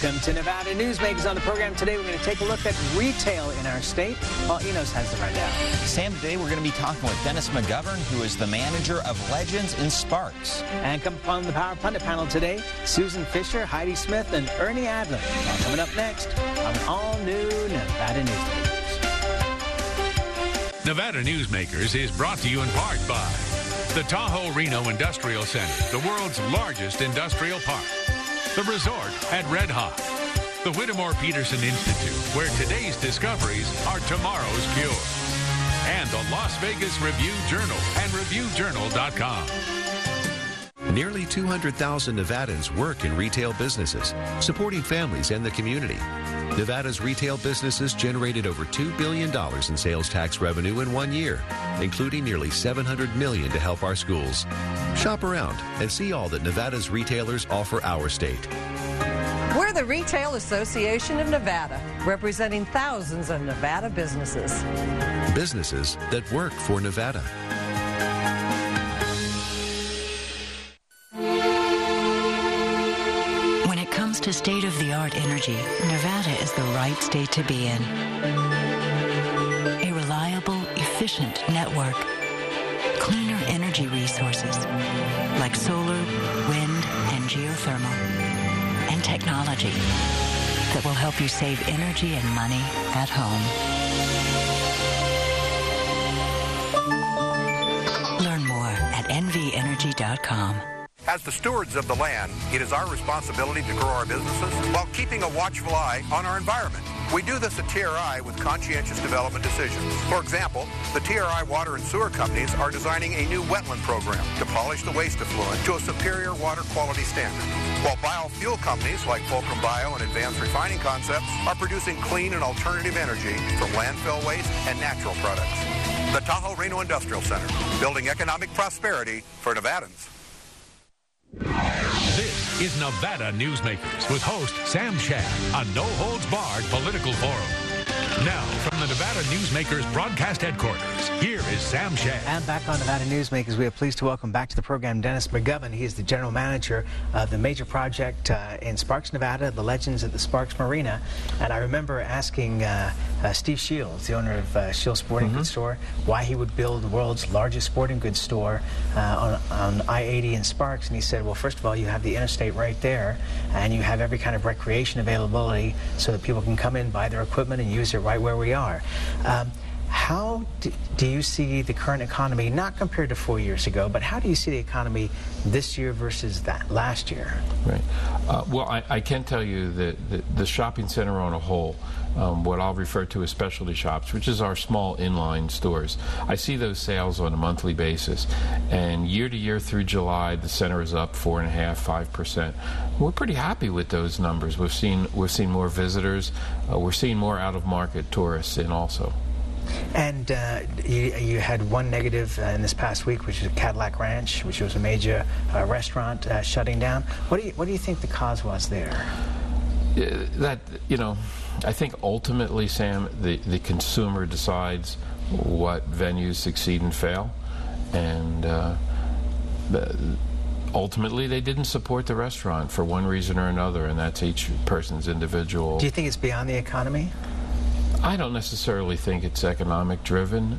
Welcome to Nevada Newsmakers. On the program today, we're going to take a look at retail in our state. Paul Enos has the rundown. Sam, today we're going to be talking with Dennis McGovern, who is the manager of Legends in Sparks. And come on the Power Pundit panel today, Susan Fisher, Heidi Smith, and Ernie Adler. All coming up next on all-new Nevada Newsmakers. Nevada Newsmakers is brought to you in part by the Tahoe Reno Industrial Center, the world's largest industrial park. The resort at Red Hawk. The Whittemore Peterson Institute, where today's discoveries are tomorrow's cure. And the Las Vegas Review-Journal and ReviewJournal.com. Nearly 200,000 Nevadans work in retail businesses, supporting families and the community. Nevada's retail businesses generated over $2 billion in sales tax revenue in 1 year, including nearly $700 million to help our schools. Shop around and see all that Nevada's retailers offer our state. We're the Retail Association of Nevada, representing thousands of Nevada businesses. Businesses that work for Nevada. When it comes to state-of-the-art energy, Nevada is the right state to be in. A reliable, efficient network. Cleaner energy resources like solar, wind, and geothermal. And technology that will help you save energy and money at home. Learn more at nvenergy.com. As the stewards of the land, it is our responsibility to grow our businesses while keeping a watchful eye on our environment. We do this at TRI with conscientious development decisions. For example, the TRI water and sewer companies are designing a new wetland program to polish the waste effluent to a superior water quality standard. While biofuel companies like Fulcrum Bio and Advanced Refining Concepts are producing clean and alternative energy from landfill waste and natural products. The Tahoe Reno Industrial Center, building economic prosperity for Nevadans. This is Nevada Newsmakers with host Sam Shad, a no-holds-barred political forum. Now, from the Nevada Newsmakers broadcast headquarters, here is Sam Shad. And back on Nevada Newsmakers, we are pleased to welcome back to the program Dennis McGovern. He is the general manager of the major project in Sparks, Nevada, the Legends at the Sparks Marina. And I remember asking Steve Shields, the owner of Shields Sporting Goods Store, why he would build the world's largest sporting goods store on I-80 in Sparks. And he said, well, first of all, you have the interstate right there, and you have every kind of recreation availability so that people can come in, buy their equipment, and use it right where we are. How do you see the current economy, not compared to 4 years ago, but how do you see the economy this year versus that last year? Right. Well, I can tell you that the shopping center on a whole, what I'll refer to as specialty shops, which is our small inline stores, I see those sales on a monthly basis. And year to year through July, the center is up 4.5%, 5%. We're pretty happy with those numbers. We've seen more visitors. We're seeing more out-of-market tourists in also. And you had one negative in this past week, which is Cadillac Ranch, which was a major restaurant shutting down. What do you think the cause was there? I think ultimately, Sam, the consumer decides what venues succeed and fail, and ultimately they didn't support the restaurant for one reason or another, and that's each person's individual. Do you think it's beyond the economy? I don't necessarily think it's economic driven.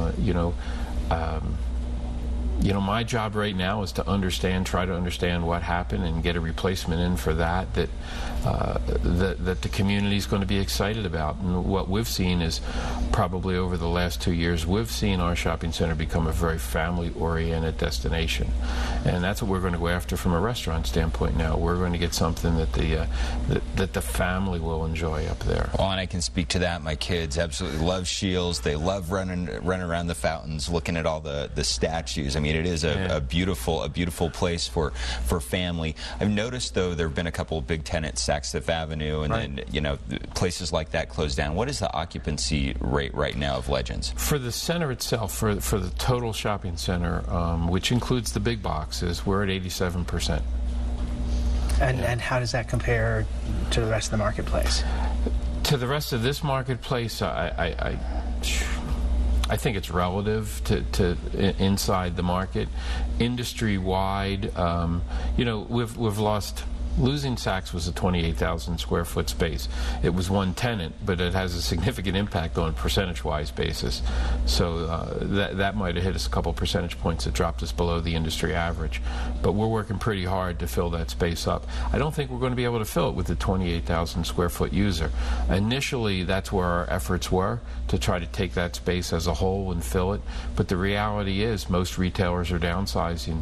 My job right now is to try to understand what happened and get a replacement in for that the community is going to be excited about. And what we've seen is probably over the last 2 years, we've seen our shopping center become a very family-oriented destination. And that's what we're going to go after from a restaurant standpoint now. We're going to get something that the family will enjoy up there. Well, and I can speak to that. My kids absolutely love Shields. They love running around the fountains, looking at all the statues. I mean, it is a beautiful place for family. I've noticed, though, there have been a couple of big tenants, Saks Fifth Avenue, and then places like that closed down. What is the occupancy rate right now of Legends? For the center itself, for the total shopping center, which includes the big boxes, we're at 87%. And how does that compare to the rest of the marketplace? To the rest of this marketplace, I think it's relative to inside the market. Industry-wide, we've lost losing Saks was a 28,000 square foot space. It was one tenant, but it has a significant impact on a percentage-wise basis. So that might have hit us a couple percentage points that dropped us below the industry average. But we're working pretty hard to fill that space up. I don't think we're going to be able to fill it with the 28,000 square foot user. Initially, that's where our efforts were, to try to take that space as a whole and fill it. But the reality is most retailers are downsizing.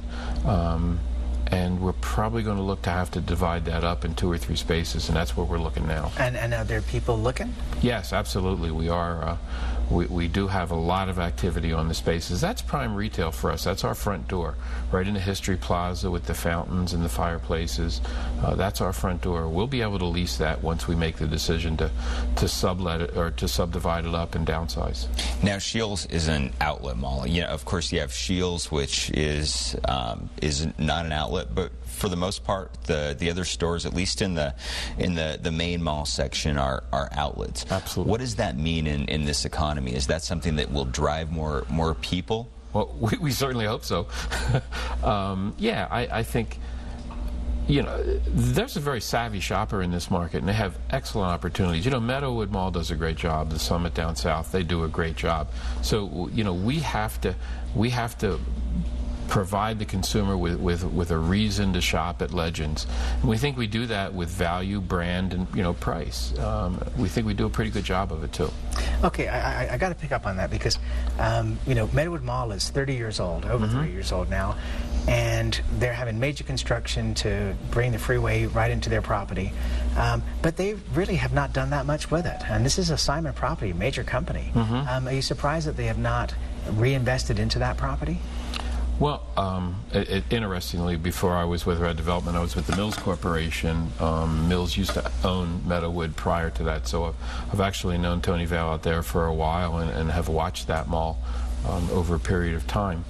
And we're probably going to look to have to divide that up in 2 or 3 spaces, and that's where we're looking now. And are there people looking? Yes, absolutely. We are. We do have a lot of activity on the spaces. That's prime retail for us. That's our front door, right in the History Plaza with the fountains and the fireplaces. That's our front door. We'll be able to lease that once we make the decision to sublet it or to subdivide it up and downsize. Now, Scheels is an outlet mall. Of course, you have Scheels, which is not an outlet, but for the most part, the other stores, at least in the main mall section, are outlets. Absolutely. What does that mean in this economy? Is that something that will drive more people? Well, we certainly hope so. Yeah, I think, there's a very savvy shopper in this market, and they have excellent opportunities. Meadowood Mall does a great job. The Summit down south, they do a great job. So, we have to provide the consumer with a reason to shop at Legends. And we think we do that with value, brand, and price. We think we do a pretty good job of it too. Okay, I got to pick up on that because Meadowood Mall is 30 years old, over 30 years old now, and they're having major construction to bring the freeway right into their property. But they really have not done that much with it. And this is a Simon property, a major company. Are you surprised that they have not reinvested into that property? Well, interestingly, before I was with Red Development, I was with the Mills Corporation. Mills used to own Meadowood prior to that, so I've actually known Tony Vail out there for a while and have watched that mall over a period of time.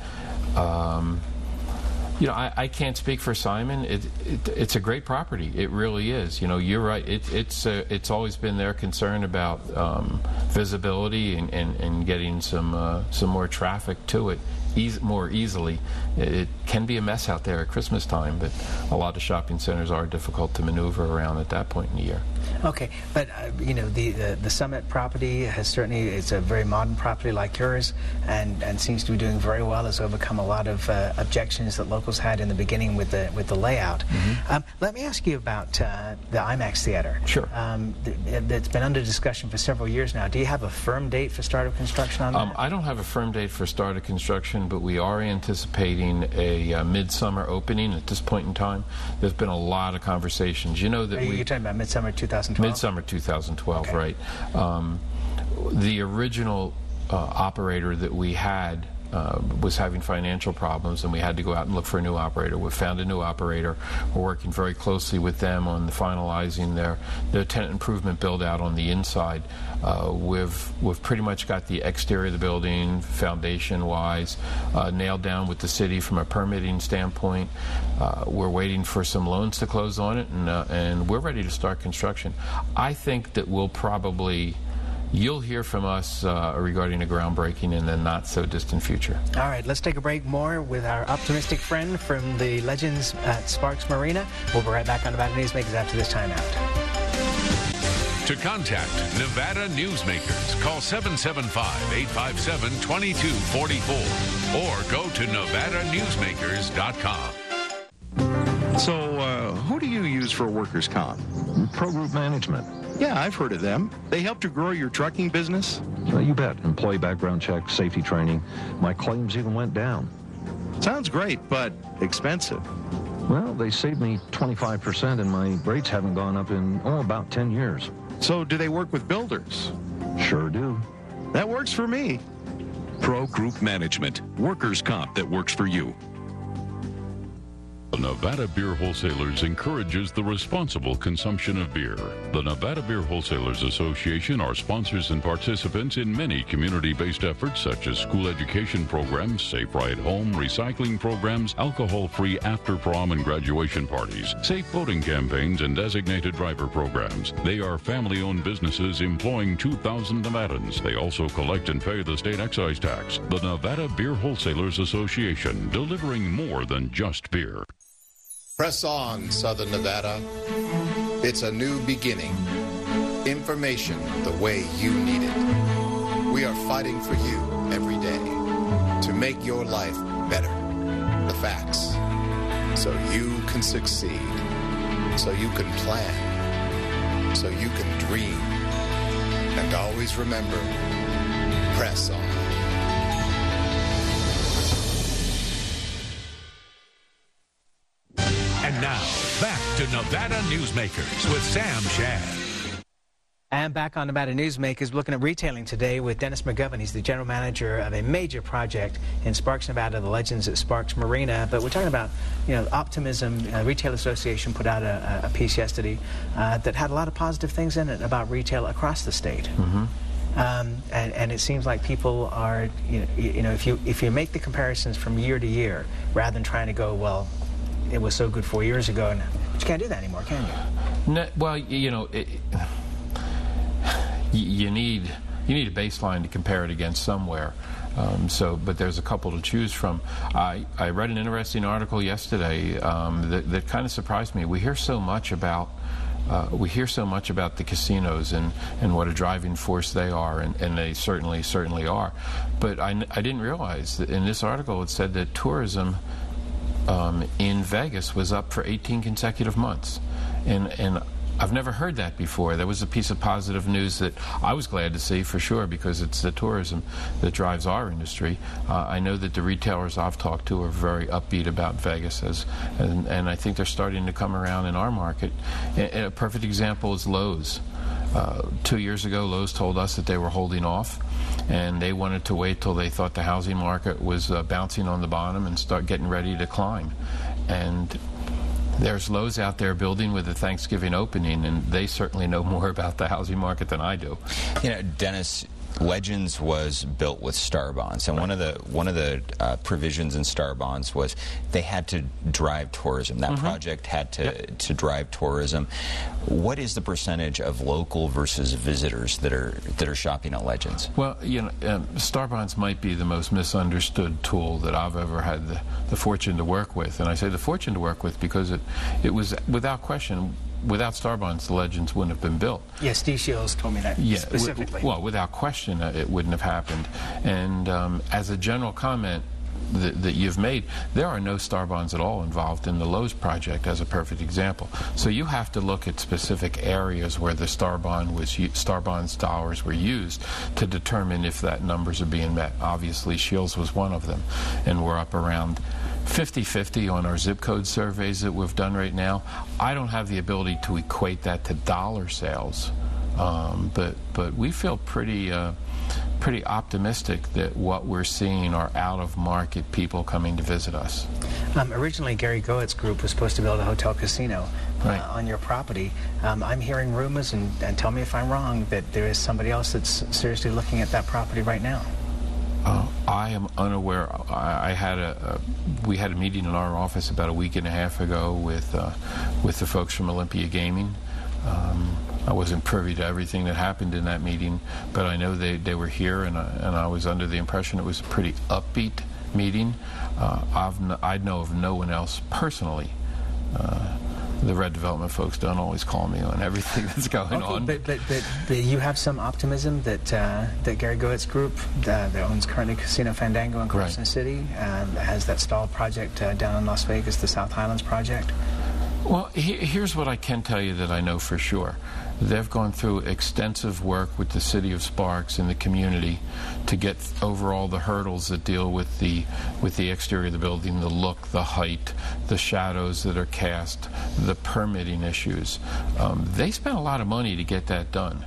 I can't speak for Simon. It's a great property. It really is. You're right. It's always been their concern about visibility and getting some more traffic to it more easily. It can be a mess out there at Christmas time, but a lot of shopping centers are difficult to maneuver around at that point in the year. Okay, but the Summit property it's a very modern property like yours, and seems to be doing very well. Has overcome a lot of objections that locals had in the beginning with the layout. Let me ask you about the IMAX Theater. Sure. That's been under discussion for several years now. Do you have a firm date for start of construction on that? I don't have a firm date for start of construction, but we are anticipating a midsummer opening at this point in time. There's been a lot of conversations. You're talking about midsummer 2012? Midsummer 2012, okay. Right. The original operator that we had was having financial problems, and we had to go out and look for a new operator. We found a new operator. We're working very closely with them on finalizing their tenant improvement build out on the inside. We've pretty much got the exterior of the building, foundation wise, nailed down with the city from a permitting standpoint. We're waiting for some loans to close on it, and we're ready to start construction. I think that you'll hear from us regarding a groundbreaking in the not-so-distant future. All right, let's take a break. More with our optimistic friend from the Legends at Sparks Marina. We'll be right back on Nevada Newsmakers after this timeout. To contact Nevada Newsmakers, call 775-857-2244 or go to NevadaNewsmakers.com. So, who do you use for workers' comp? Pro Group Management. Yeah, I've heard of them. They helped you grow your trucking business? You bet. Employee background check, safety training. My claims even went down. Sounds great, but expensive. Well, they saved me 25%, and my rates haven't gone up in, about 10 years. So do they work with builders? Sure do. That works for me. Pro Group Management. Workers' comp that works for you. The Nevada Beer Wholesalers encourages the responsible consumption of beer. The Nevada Beer Wholesalers Association are sponsors and participants in many community-based efforts such as school education programs, Safe Ride Home, recycling programs, alcohol-free after-prom and graduation parties, safe voting campaigns, and designated driver programs. They are family-owned businesses employing 2,000 Nevadans. They also collect and pay the state excise tax. The Nevada Beer Wholesalers Association, delivering more than just beer. Press on, Southern Nevada. It's a new beginning. Information the way you need it. We are fighting for you every day to make your life better. The facts. So you can succeed. So you can plan. So you can dream. And always remember, press on. And now, back to Nevada Newsmakers with Sam Shad. And back on Nevada Newsmakers, looking at retailing today with Dennis McGovern. He's the general manager of a major project in Sparks, Nevada, the Legends at Sparks Marina. But we're talking about, optimism. Retail Association put out a piece yesterday that had a lot of positive things in it about retail across the state. Mm-hmm. And it seems like people are, if you make the comparisons from year to year, rather than trying to go, well, it was so good 4 years ago, but you can't do that anymore, can you? No, well, you need a baseline to compare it against somewhere. But there's a couple to choose from. I read an interesting article yesterday that kind of surprised me. We hear so much about the casinos and what a driving force they are, and they certainly are. But I didn't realize that in this article it said that tourism in Vegas was up for 18 consecutive months, and I've never heard that before. That was a piece of positive news that I was glad to see, for sure, because it's the tourism that drives our industry. I know that the retailers I've talked to are very upbeat about Vegas, and I think they're starting to come around in our market. A perfect example is Lowe's. 2 years ago, Lowe's told us that they were holding off, and they wanted to wait till they thought the housing market was bouncing on the bottom and start getting ready to climb. And there's Lowe's out there building with a Thanksgiving opening, and they certainly know more about the housing market than I do. Dennis, Legends was built with Star Bonds, and right. one of the provisions in Star Bonds was they had to drive tourism. That project had to drive tourism. What is the percentage of local versus visitors that are shopping at Legends? Well, Star Bonds might be the most misunderstood tool that I've ever had the fortune to work with, and I say the fortune to work with because it was without question. Without Star Bonds, the Legends wouldn't have been built. Yeah, Steve Shields told me that specifically. Well, without question, it wouldn't have happened. And as a general comment that you've made, there are no Star Bonds at all involved in the Lowe's project as a perfect example. So you have to look at specific areas where the Star Bonds dollars were used to determine if that numbers are being met. Obviously, Shields was one of them, and we're up around 50-50 on our zip code surveys that we've done right now. I don't have the ability to equate that to dollar sales, but we feel pretty optimistic that what we're seeing are out-of-market people coming to visit us. Originally, Gary Goetz's group was supposed to build a hotel casino on your property. I'm hearing rumors, and tell me if I'm wrong, that there is somebody else that's seriously looking at that property right now. I am unaware. We had a meeting in our office about a week and a half ago with the folks from Olympia Gaming. I wasn't privy to everything that happened in that meeting, but I know they were here, and I was under the impression it was a pretty upbeat meeting. I know of no one else personally. The Red Development folks don't always call me on everything that's going on. But you have some optimism that Gary Goetz's group that owns currently Casino Fandango in Carson City has that stalled project down in Las Vegas, the South Highlands project? Well, here's what I can tell you that I know for sure. They've gone through extensive work with the city of Sparks and the community to get over all the hurdles that deal with the exterior of the building, the look, the height, the shadows that are cast, the permitting issues. They spent a lot of money to get that done.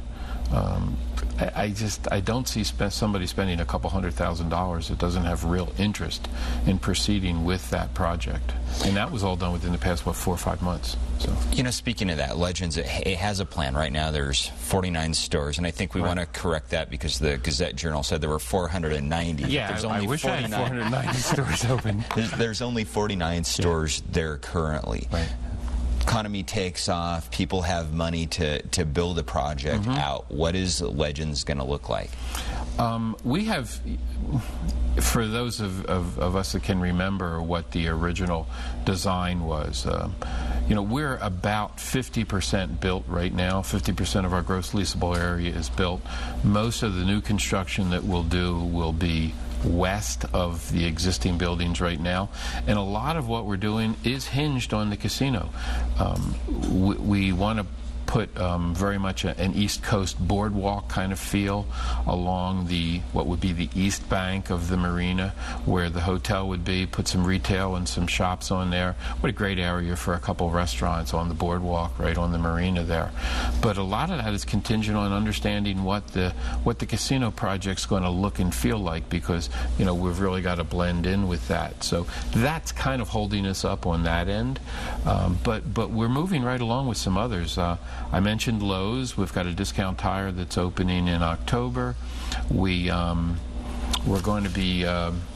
I don't see somebody spending a couple $100,000 that doesn't have real interest in proceeding with that project. And that was all done within the past, 4 or 5 months. So, speaking of that, Legends, it has a plan. Right now there's 49 stores, and I think we want to correct that because the Gazette-Journal said there were 490. Yeah, there's only I wish 49. I had 490 stores open. There's only 49 stores there currently. Right. Economy takes off, people have money to build a project out. What is Legends going to look like? We have, for those of us that can remember what the original design was, we're about 50% built right now. 50% of our gross leasable area is built. Most of the new construction that we'll do will be west of the existing buildings right now, and a lot of what we're doing is hinged on the casino. We want to put very much an East Coast boardwalk kind of feel along what would be the east bank of the marina, where the hotel would be, put some retail and some shops on there. What a great area for a couple restaurants on the boardwalk right on the marina there. But a lot of that is contingent on understanding what the casino project's going to look and feel like, because we've really got to blend in with that. So that's kind of holding us up on that end. But we're moving right along with some others. I mentioned Lowe's. We've got a Discount Tire that's opening in October. We're going to be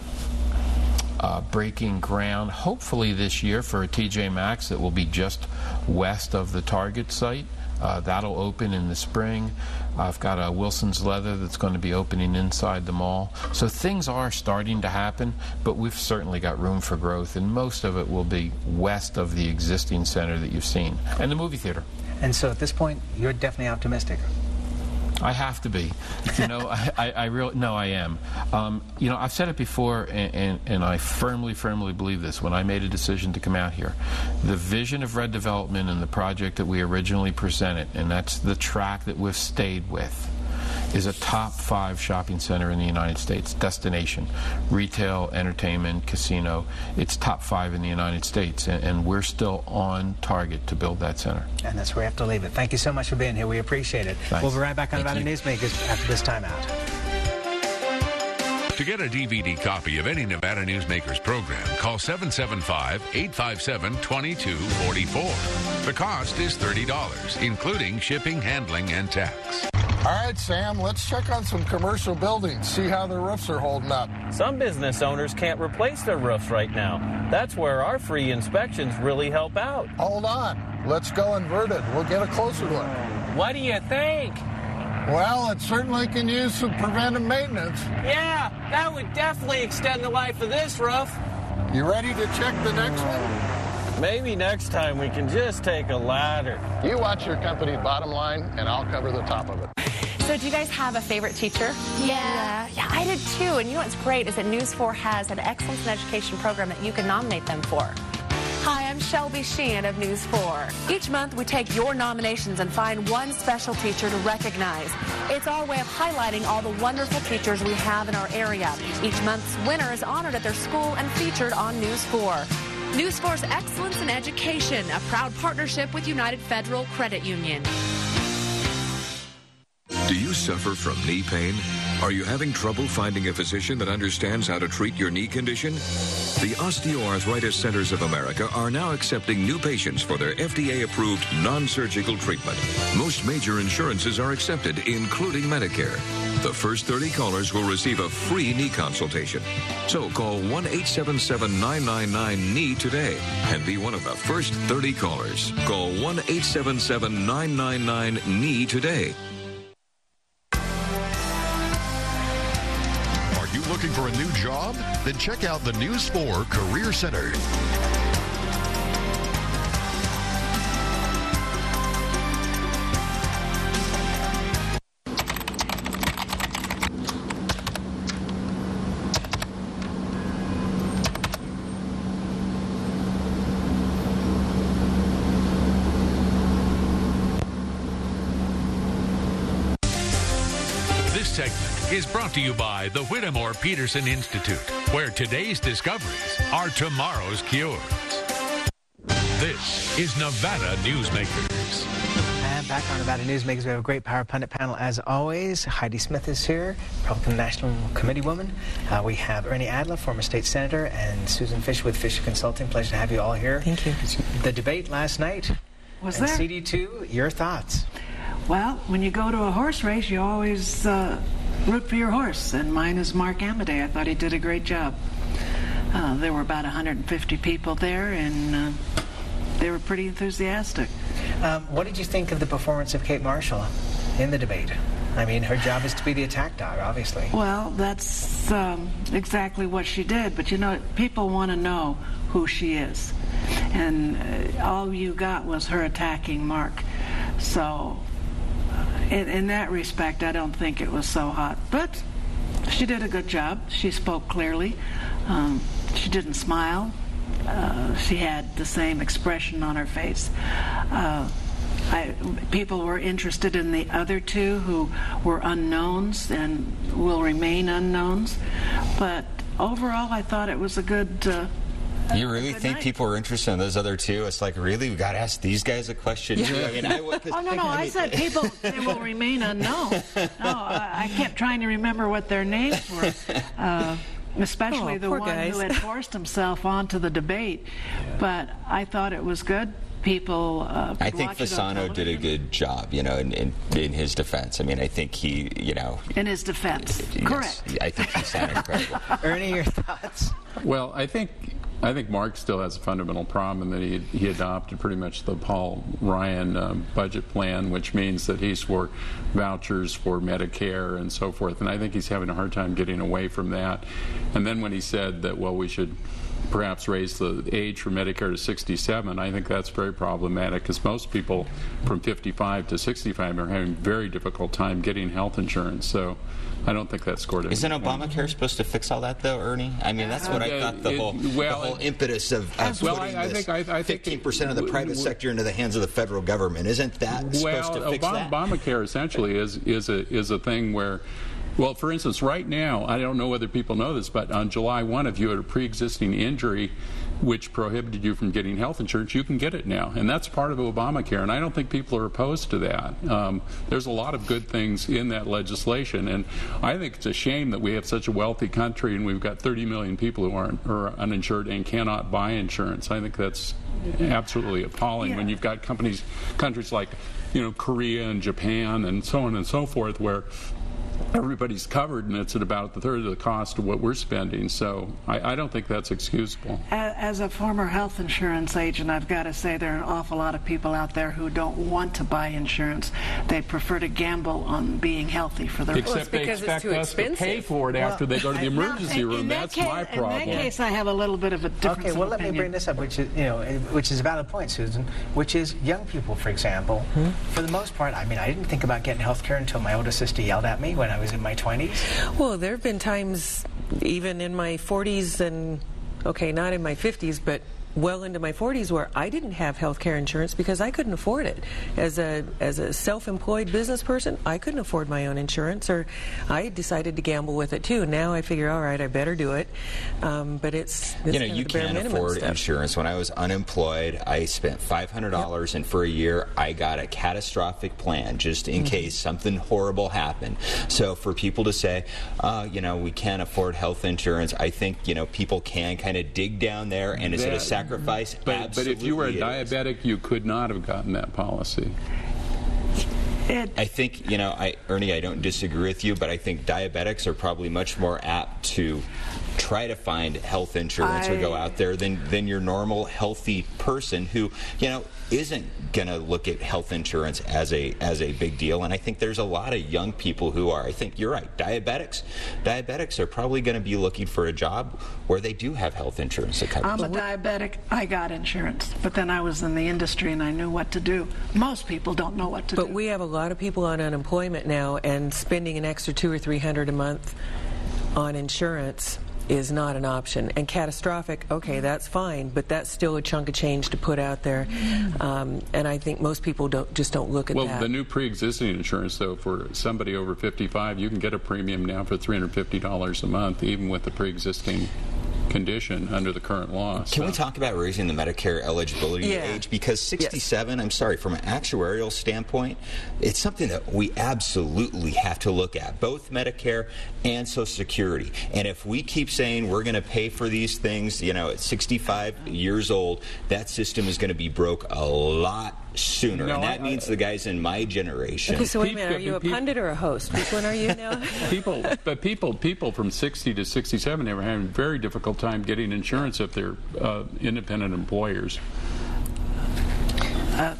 breaking ground, hopefully this year, for a TJ Maxx that will be just west of the Target site. That'll open in the spring. I've got a Wilson's Leather that's going to be opening inside the mall. So things are starting to happen, but we've certainly got room for growth, and most of it will be west of the existing center that you've seen, and the movie theater. And so at this point, you're definitely optimistic. I have to be. I am. I've said it before, and I firmly believe this. When I made a decision to come out here, the vision of Red Development and the project that we originally presented, and that's the track that we've stayed with, is a top 5 shopping center in the United States. Destination, retail, entertainment, casino. It's top 5 in the United States, and we're still on target to build that center. And that's where we have to leave it. Thank you so much for being here. We appreciate it. Thanks. We'll be right back on Nevada Newsmakers after this timeout. To get a DVD copy of any Nevada Newsmakers program, call 775-857-2244. The cost is $30, including shipping, handling, and tax. All right, Sam, let's check on some commercial buildings, see how the roofs are holding up. Some business owners can't replace their roofs right now. That's where our free inspections really help out. Hold on. Let's go inverted. We'll get a closer look. What do you think? Well, it certainly can use some preventive maintenance. Yeah, that would definitely extend the life of this roof. You ready to check the next one? Maybe next time we can just take a ladder. You watch your company bottom line, and I'll cover the top of it. So do you guys have a favorite teacher? Yeah, I did too. And you know what's great is that News 4 has an Excellence in Education program that you can nominate them for. Hi, I'm Shelby Sheehan of News 4. Each month we take your nominations and find one special teacher to recognize. It's our way of highlighting all the wonderful teachers we have in our area. Each month's winner is honored at their school and featured on News 4. News 4's Excellence in Education, a proud partnership with United Federal Credit Union. Do you suffer from knee pain? Are you having trouble finding a physician that understands how to treat your knee condition? The Osteoarthritis Centers of America are now accepting new patients for their FDA-approved non-surgical treatment. Most major insurances are accepted, including Medicare. The first 30 callers will receive a free knee consultation. So call 1-877-999-KNEE today and be one of the first 30 callers. Call 1-877-999-KNEE today. Looking for a new job? Then check out the News 4 Career Center. This segment is brought to you by the Whittemore Peterson Institute, where today's discoveries are tomorrow's cures. This is Nevada Newsmakers. And back on Nevada Newsmakers, we have a great Power Pundit panel as always. Heidi Smith is here, Republican National Committee woman. We have Ernie Adler, former state senator, and Susan Fisher with Fisher Consulting. Pleasure to have you all here. Thank you. The debate last night. Was there? CD2, your thoughts? Well, when you go to a horse race, you always root for your horse, and mine is Mark Amodei. I thought he did a great job. There were about 150 people there, and they were pretty enthusiastic. What did you think of the performance of Kate Marshall in the debate? I mean, her job is to be the attack dog, obviously. Well, that's exactly what she did. But, you know, people want to know who she is. And all you got was her attacking Mark. So, in that respect, I don't think it was so hot. But she did a good job. She spoke clearly. She didn't smile. She had the same expression on her face. People were interested in the other two who were unknowns and will remain unknowns. But overall, I thought it was a good... You really think people are interested in those other two? It's like, really? We got to ask these guys a question too? I mean, I said people, they will remain unknown. No, I kept trying to remember what their names were. Especially the one who had forced himself onto the debate. But I thought it was good. People I think Fasano did a good job, you know, in his defense. I mean, I think he, you know... In his defense. Yes, correct. I think he sounded incredible. Ernie, your thoughts? Well, I think Mark still has a fundamental problem in that he adopted pretty much the Paul Ryan budget plan, which means that he's for vouchers for Medicare and so forth. And I think he's having a hard time getting away from that. And then when he said that, well, we should perhaps raise the age for Medicare to 67, I think that's very problematic because most people from 55 to 65 are having a very difficult time getting health insurance. So I don't think that scored anything. Isn't Obamacare supposed to fix all that, though, Ernie? I mean, that's what I thought the whole impetus of putting this 15% of the private sector into the hands of the federal government. Isn't that supposed to fix that? Obamacare essentially is a thing where... Well, for instance, right now, I don't know whether people know this, but on July 1, if you had a pre-existing injury which prohibited you from getting health insurance, you can get it now. And that's part of Obamacare, and I don't think people are opposed to that. There's a lot of good things in that legislation, and I think it's a shame that we have such a wealthy country and we've got 30 million people who are uninsured and cannot buy insurance. I think that's absolutely appalling when you've got countries like, you know, Korea and Japan and so on and so forth, where everybody's covered, and it's at about a third of the cost of what we're spending. So I don't think that's excusable. As a former health insurance agent, I've got to say there are an awful lot of people out there who don't want to buy insurance. They prefer to gamble on being healthy for their Except they expect us to pay for it after they go to the emergency room. That's my problem. In that case, I have a little bit of a difference. Okay, well, let me bring this up, which is a valid point, Susan, which is young people, for example. For the most part, I mean, I didn't think about getting health care until my older sister yelled at me when I was in my 20s. Well, there have been times, even in my 40s and, okay, not in my 50s, but well into my 40s, where I didn't have health care insurance because I couldn't afford it. As a self-employed business person, I couldn't afford my own insurance, or I decided to gamble with it too. Now I figure, all right, I better do it. But it's you know, you can't afford insurance. When I was unemployed, I spent $500, and for a year I got a catastrophic plan just in case something horrible happened. So for people to say, you know, we can't afford health insurance, I think, you know, people can kind of dig down there, and is it a sacrifice? But if you were a diabetic, you could not have gotten that policy. I think, you know, Ernie, I don't disagree with you, but I think diabetics are probably much more apt to try to find health insurance or go out there than your normal healthy person who, you know, isn't going to look at health insurance as a big deal. And I think there's a lot of young people who are. I think you're right. Diabetics are probably going to be looking for a job where they do have health insurance that covers. I'm a diabetic. I got insurance, but then I was in the industry and I knew what to do. Most people don't know what to do. But we have a lot of people on unemployment now, and spending an extra $200 or $300 a month on insurance is not an option. And catastrophic, okay, that's fine, but that's still a chunk of change to put out there. And I think most people just don't look at that. Well, the new pre-existing insurance, though, for somebody over 55, you can get a premium now for $350 a month, even with the pre-existing condition under the current law. Can we talk about raising the Medicare eligibility age? Because 67, I'm sorry, from an actuarial standpoint, it's something that we absolutely have to look at, both Medicare and Social Security. And if we keep saying we're going to pay for these things, you know, at 65 years old, that system is going to be broke a lot sooner, and that means the guys in my generation. Okay, so wait a minute, are you a pundit or a host? Which one are you now? People from 60 to 67 are having a very difficult time getting insurance if they're independent employers.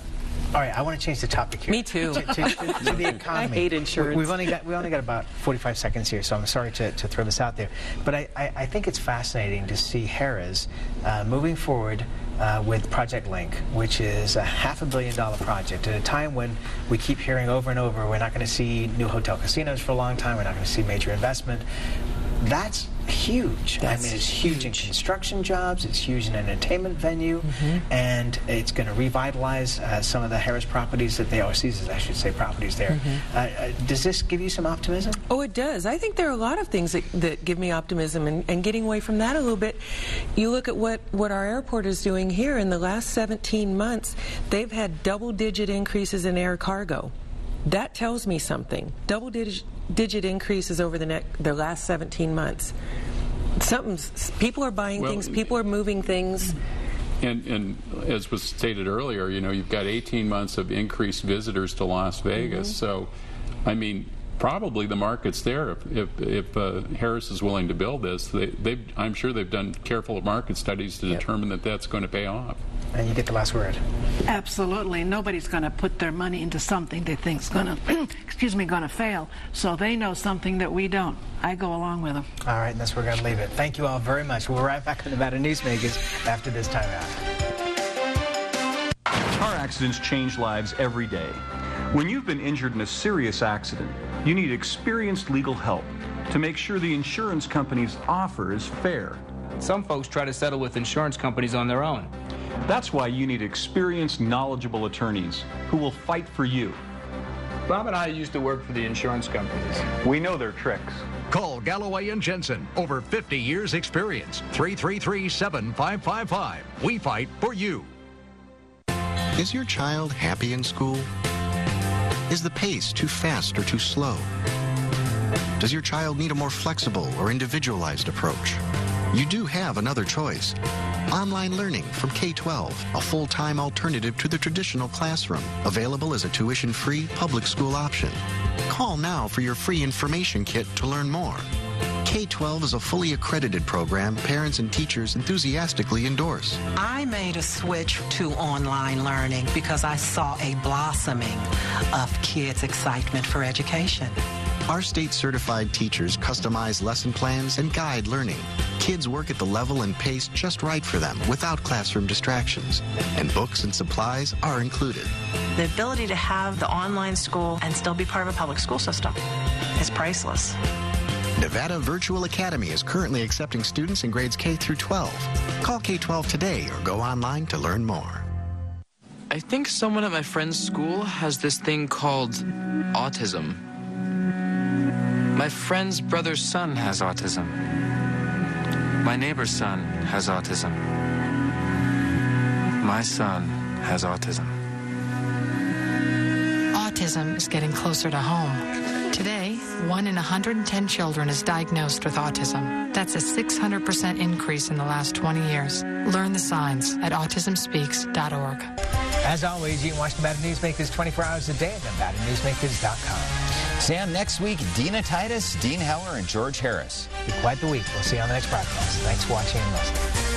All right, I want to change the topic here. Me too. To the economy. I hate insurance. We only got about 45 seconds here, so I'm sorry to throw this out there. But I think it's fascinating to see Harrah's moving forward with Project Link, which is a $500 million project at a time when we keep hearing over and over we're not going to see new hotel casinos for a long time, we're not going to see major investment. That's huge. I mean, it's huge in construction jobs, it's huge in an entertainment venue, and it's going to revitalize some of the Harrah's properties that they, or Caesars, I should say, properties there. Does this give you some optimism? Oh, it does. I think there are a lot of things that give me optimism, and getting away from that a little bit, you look at what our airport is doing here. In the last 17 months, they've had double-digit increases in air cargo. That tells me something. Double-digit increases over the last 17 months. People are buying things, people are moving things. And as was stated earlier, you know, you've got 18 months of increased visitors to Las Vegas. So, I mean, probably the market's there. If Harrah's is willing to build this, I'm sure they've done careful market studies to determine that that's going to pay off. And you get the last word. Absolutely. Nobody's going to put their money into something they think's going to, going to fail. So they know something that we don't. I go along with them. All right, and that's where we're going to leave it. Thank you all very much. We'll be right back on Nevada Newsmakers after this time out. Car accidents change lives every day. When you've been injured in a serious accident, you need experienced legal help to make sure the insurance company's offer is fair. Some folks try to settle with insurance companies on their own. That's why you need experienced, knowledgeable attorneys who will fight for you. Bob and I used to work for the insurance companies. We know their tricks. Call Galloway and Jensen. Over 50 years experience. 333-7555. We fight for you. Is your child happy in school? Is the pace too fast or too slow? Does your child need a more flexible or individualized approach? You do have another choice. Online learning from K-12, a full-time alternative to the traditional classroom, available as a tuition-free public school option. Call now for your free information kit to learn more. K-12 is a fully accredited program parents and teachers enthusiastically endorse. I made a switch to online learning because I saw a blossoming of kids' excitement for education. Our state-certified teachers customize lesson plans and guide learning. Kids work at the level and pace just right for them without classroom distractions. And books and supplies are included. The ability to have the online school and still be part of a public school system is priceless. Nevada Virtual Academy is currently accepting students in grades K through 12. Call K-12 today or go online to learn more. I think someone at my friend's school has this thing called autism. My friend's brother's son has autism. My neighbor's son has autism. My son has autism. Autism is getting closer to home. Today, 1 in 110 children is diagnosed with autism. That's a 600% increase in the last 20 years. Learn the signs at autismspeaks.org. As always, you can watch Nevada Newsmakers 24 hours a day at NevadaNewsmakers.com. Sam, next week, Dina Titus, Dean Heller, and George Harris. Be quite the week. We'll see you on the next broadcast. Thanks for watching and listening.